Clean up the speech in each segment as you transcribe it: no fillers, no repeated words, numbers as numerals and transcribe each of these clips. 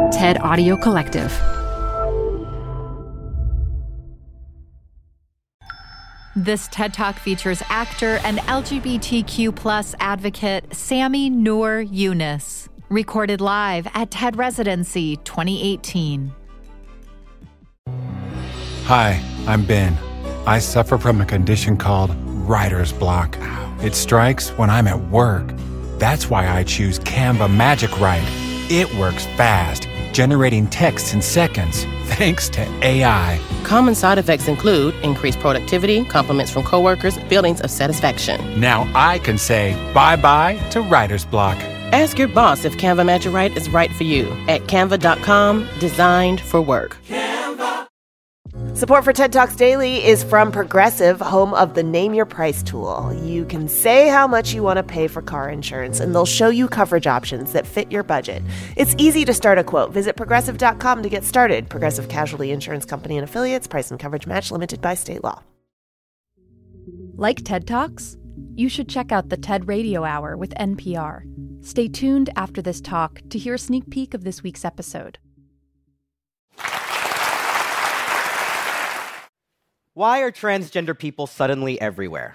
TED Audio Collective. This TED Talk features actor and LGBTQ+ advocate Sami Noor Yunus. Recorded live at TED Residency 2018. Hi, I'm Ben. I suffer from a condition called writer's block. It strikes when I'm at work. That's why I choose Canva Magic Write. It works fast, generating text in seconds, thanks to AI. Common side effects include increased productivity, compliments from coworkers, feelings of satisfaction. Now I can say bye-bye to writer's block. Ask your boss if Canva Magic Write is right for you at canva.com, designed for work. Support for TED Talks Daily is from Progressive, home of the Name Your Price tool. You can say how much you want to pay for car insurance, and they'll show you coverage options that fit your budget. It's easy to start a quote. Visit Progressive.com to get started. Progressive Casualty Insurance Company and Affiliates. Price and coverage match limited by state law. Like TED Talks? You should check out the TED Radio Hour with NPR. Stay tuned after this talk to hear a sneak peek of this week's episode. Why are transgender people suddenly everywhere?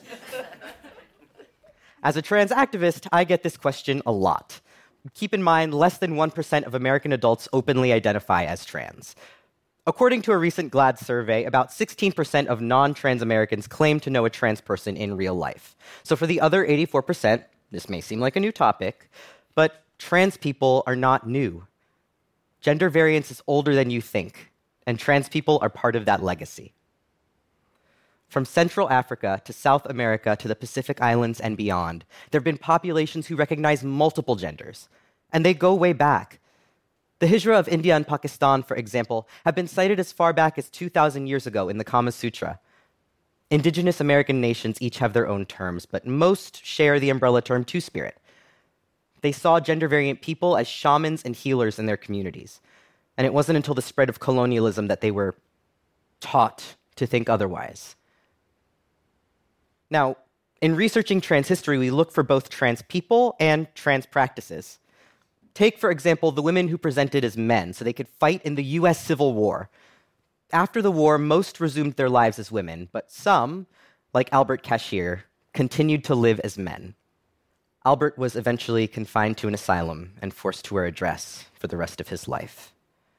As a trans activist, I get this question a lot. Keep in mind, less than 1% of American adults openly identify as trans. According to a recent GLAAD survey, about 16% of non-trans Americans claim to know a trans person in real life. So for the other 84%, this may seem like a new topic, but trans people are not new. Gender variance is older than you think, and trans people are part of that legacy. From Central Africa to South America to the Pacific Islands and beyond, there have been populations who recognize multiple genders, and they go way back. The Hijra of India and Pakistan, for example, have been cited as far back as 2,000 years ago in the Kama Sutra. Indigenous American nations each have their own terms, but most share the umbrella term Two-Spirit. They saw gender-variant people as shamans and healers in their communities, and it wasn't until the spread of colonialism that they were taught to think otherwise. Now, in researching trans history, we look for both trans people and trans practices. Take, for example, the women who presented as men so they could fight in the US Civil War. After the war, most resumed their lives as women, but some, like Albert Cashier, continued to live as men. Albert was eventually confined to an asylum and forced to wear a dress for the rest of his life.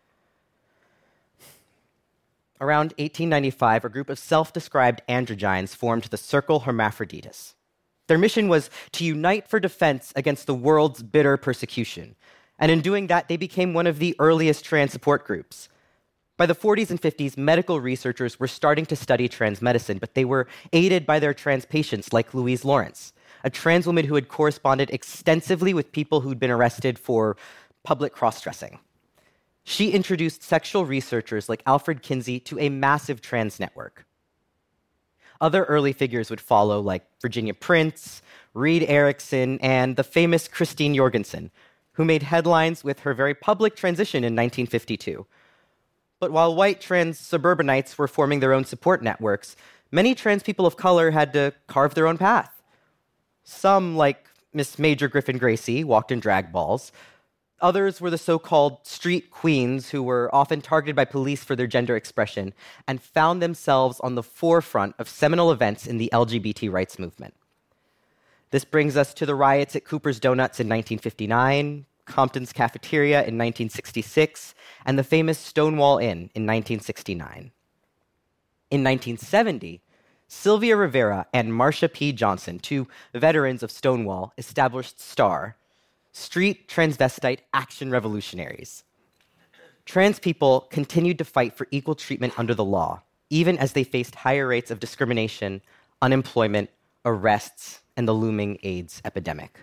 Around 1895, a group of self-described androgynes formed the Circle Hermaphroditus. Their mission was to unite for defense against the world's bitter persecution. And in doing that, they became one of the earliest trans support groups. By the 40s and 50s, medical researchers were starting to study trans medicine, but they were aided by their trans patients like Louise Lawrence, a trans woman who had corresponded extensively with people who'd been arrested for public cross-dressing. She introduced sexual researchers like Alfred Kinsey to a massive trans network. Other early figures would follow, like Virginia Prince, Reed Erickson, and the famous Christine Jorgensen, who made headlines with her very public transition in 1952. But while white trans suburbanites were forming their own support networks, many trans people of color had to carve their own path. Some, like Miss Major Griffin Gracie, walked in drag balls. Others were the so-called street queens who were often targeted by police for their gender expression and found themselves on the forefront of seminal events in the LGBT rights movement. This brings us to the riots at Cooper's Donuts in 1959, Compton's Cafeteria in 1966, and the famous Stonewall Inn in 1969. In 1970, Sylvia Rivera and Marsha P. Johnson, two veterans of Stonewall, established STAR, Street Transvestite Action Revolutionaries. Trans people continued to fight for equal treatment under the law, even as they faced higher rates of discrimination, unemployment, arrests, and the looming AIDS epidemic.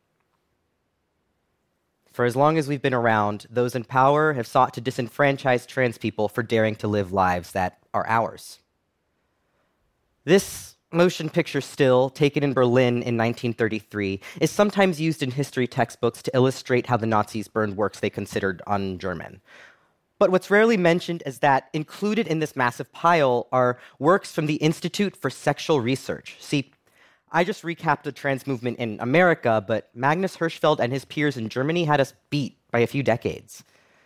For as long as we've been around, those in power have sought to disenfranchise trans people for daring to live lives that are ours. This motion picture still, taken in Berlin in 1933, is sometimes used in history textbooks to illustrate how the Nazis burned works they considered un-German. But what's rarely mentioned is that included in this massive pile are works from the Institute for Sexual Research. See, I just recapped the trans movement in America, but Magnus Hirschfeld and his peers in Germany had us beat by a few decades.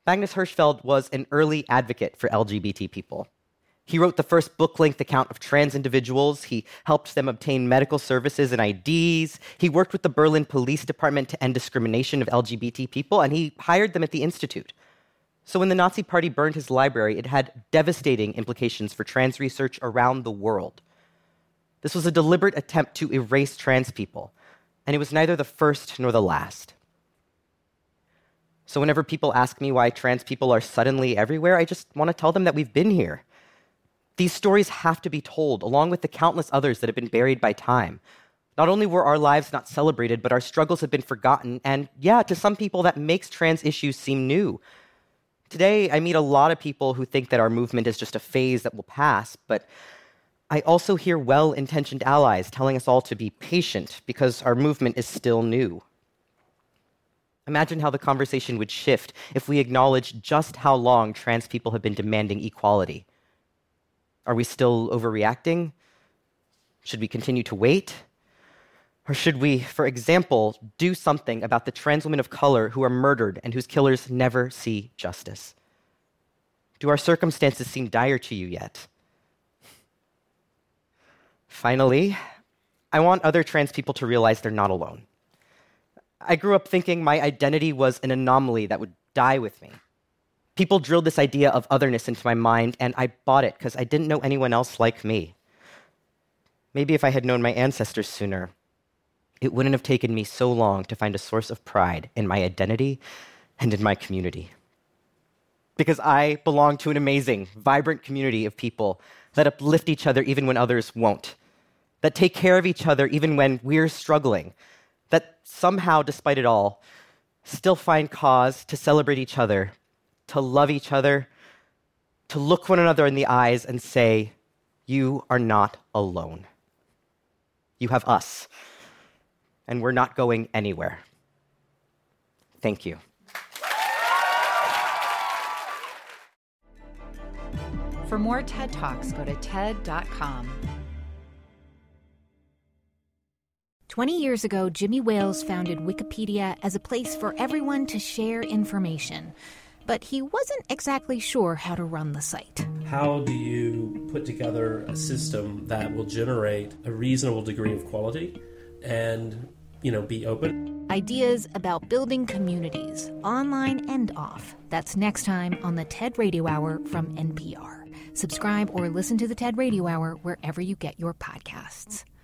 Magnus Hirschfeld was an early advocate for LGBT people. He wrote the first book-length account of trans individuals. He helped them obtain medical services and IDs. He worked with the Berlin Police Department to end discrimination of LGBT people, and he hired them at the Institute. So when the Nazi Party burned his library, it had devastating implications for trans research around the world. This was a deliberate attempt to erase trans people, and it was neither the first nor the last. So whenever people ask me why trans people are suddenly everywhere, I just want to tell them that we've been here. These stories have to be told, along with the countless others that have been buried by time. Not only were our lives not celebrated, but our struggles have been forgotten, and yeah, to some people that makes trans issues seem new. Today, I meet a lot of people who think that our movement is just a phase that will pass, but I also hear well-intentioned allies telling us all to be patient because our movement is still new. Imagine how the conversation would shift if we acknowledged just how long trans people have been demanding equality. Are we still overreacting? Should we continue to wait? Or should we, for example, do something about the trans women of color who are murdered and whose killers never see justice? Do our circumstances seem dire to you yet? Finally, I want other trans people to realize they're not alone. I grew up thinking my identity was an anomaly that would die with me. People drilled this idea of otherness into my mind, and I bought it because I didn't know anyone else like me. Maybe if I had known my ancestors sooner, it wouldn't have taken me so long to find a source of pride in my identity and in my community. Because I belong to an amazing, vibrant community of people that uplift each other even when others won't, that take care of each other even when we're struggling, that somehow, despite it all, still find cause to celebrate each other, to love each other, to look one another in the eyes and say, you are not alone. You have us, and we're not going anywhere. Thank you. For more TED Talks, go to TED.com. 20 years ago, Jimmy Wales founded Wikipedia as a place for everyone to share information. But he wasn't exactly sure how to run the site. How do you put together a system that will generate a reasonable degree of quality and, be open? Ideas about building communities, online and off. That's next time on the TED Radio Hour from NPR. Subscribe or listen to the TED Radio Hour wherever you get your podcasts.